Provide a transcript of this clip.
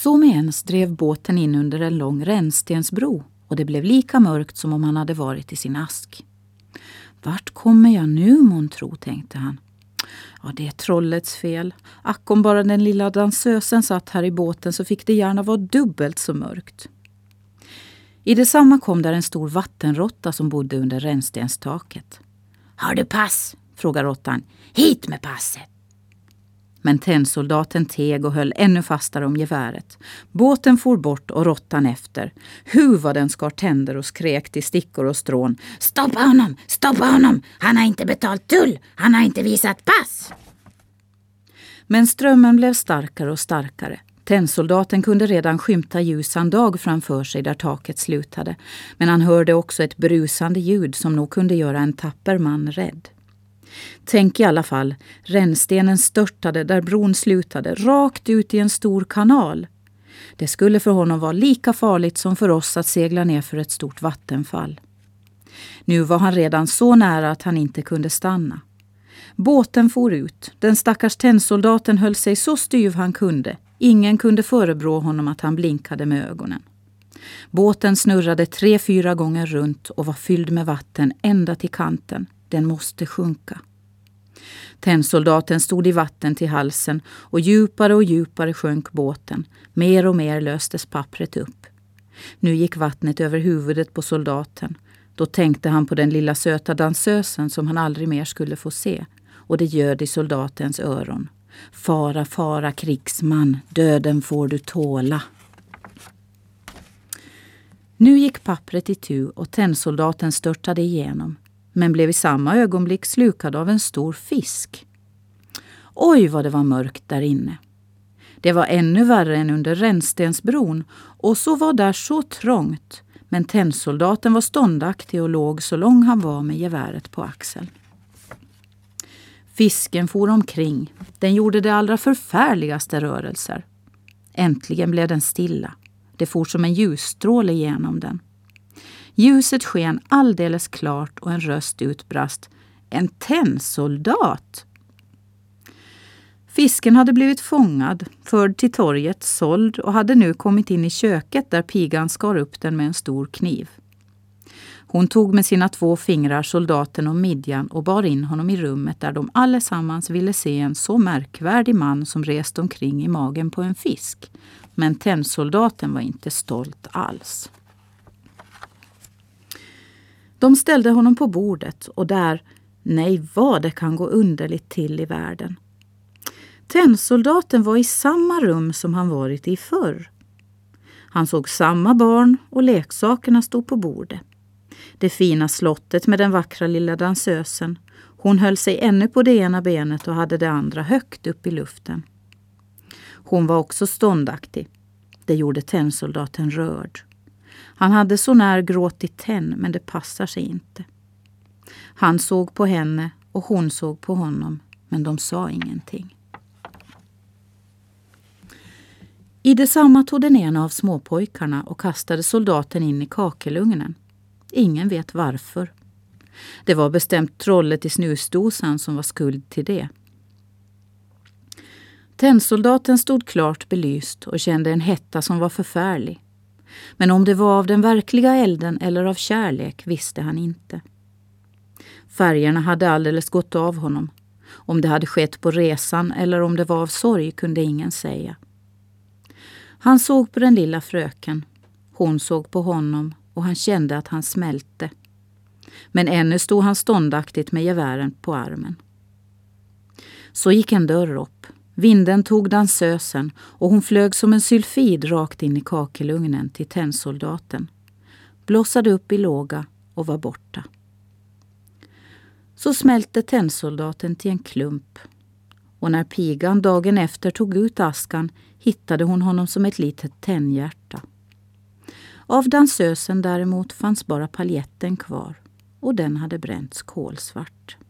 Så med ens drev båten in under en lång rännstensbro och det blev lika mörkt som om han hade varit i sin ask. Vart kommer jag nu, månntro, tänkte han. Ja, det är trollets fel. Ack, om bara den lilla dansösen satt här i båten så fick det gärna vara dubbelt så mörkt. I detsamma kom där en stor vattenråtta som bodde under rännstenstaket. Har du pass? Frågar råttan. Hit med passet! Men tennsoldaten teg och höll ännu fastare om geväret. Båten for bort och råttan efter. Vad den skar tänder och skrek till stickor och strån. Stoppa honom! Stoppa honom! Han har inte betalt tull! Han har inte visat pass! Men strömmen blev starkare och starkare. Tennsoldaten kunde redan skymta ljusan dag framför sig där taket slutade. Men han hörde också ett brusande ljud som nog kunde göra en tapper man rädd. Tänk i alla fall, rännstenen störtade där bron slutade, rakt ut i en stor kanal. Det skulle för honom vara lika farligt som för oss att segla ner för ett stort vattenfall. Nu var han redan så nära att han inte kunde stanna. Båten for ut. Den stackars tennsoldaten höll sig så styv han kunde. Ingen kunde förebrå honom att han blinkade med ögonen. Båten snurrade 3-4 gånger runt och var fylld med vatten ända till kanten. Den måste sjunka. Tennsoldaten stod i vatten till halsen och djupare sjönk båten. Mer och mer löstes pappret upp. Nu gick vattnet över huvudet på soldaten. Då tänkte han på den lilla söta dansösen som han aldrig mer skulle få se. Och det göd i soldatens öron. Fara, fara, krigsman, döden får du tåla. Nu gick pappret i tu och tennsoldaten störtade igenom. Men blev i samma ögonblick slukad av en stor fisk. Oj, vad det var mörkt där inne. Det var ännu värre än under rännstensbron och så var där så trångt. Men tennsoldaten var ståndaktig och låg så lång han var med geväret på axeln. Fisken for omkring. Den gjorde de allra förfärligaste rörelser. Äntligen blev den stilla. Det for som en ljusstråle genom den. Ljuset sken alldeles klart och en röst utbrast. En tennsoldat! Fisken hade blivit fångad, förd till torget, såld och hade nu kommit in i köket där pigan skar upp den med en stor kniv. Hon tog med sina 2 fingrar soldaten om midjan och bar in honom i rummet där de allesammans ville se en så märkvärdig man som reste omkring i magen på en fisk. Men tennsoldaten var inte stolt alls. De ställde honom på bordet och där, nej vad det kan gå underligt till i världen. Tennsoldaten var i samma rum som han varit i förr. Han såg samma barn och leksakerna stod på bordet. Det fina slottet med den vackra lilla dansösen. Hon höll sig ännu på det ena benet och hade det andra högt upp i luften. Hon var också ståndaktig. Det gjorde tennsoldaten rörd. Han hade så när gråtit tenn, men det passar sig inte. Han såg på henne och hon såg på honom, men de sa ingenting. I detsamma tog den ena av småpojkarna och kastade soldaten in i kakelugnen. Ingen vet varför. Det var bestämt trollet i snusdosan som var skuld till det. Tennsoldaten stod klart belyst och kände en hetta som var förfärlig. Men om det var av den verkliga elden eller av kärlek visste han inte. Färgerna hade alldeles gått av honom. Om det hade skett på resan eller om det var av sorg kunde ingen säga. Han såg på den lilla fröken. Hon såg på honom och han kände att han smälte. Men ännu stod han ståndaktigt med gevären på armen. Så gick en dörr upp. Vinden tog dansösen och hon flög som en sylfid rakt in i kakelugnen till tennsoldaten. Blossade upp i låga och var borta. Så smälte tennsoldaten till en klump. Och när pigan dagen efter tog ut askan hittade hon honom som ett litet tennhjärta. Av dansösen däremot fanns bara paljetten kvar och den hade bränts kolsvart.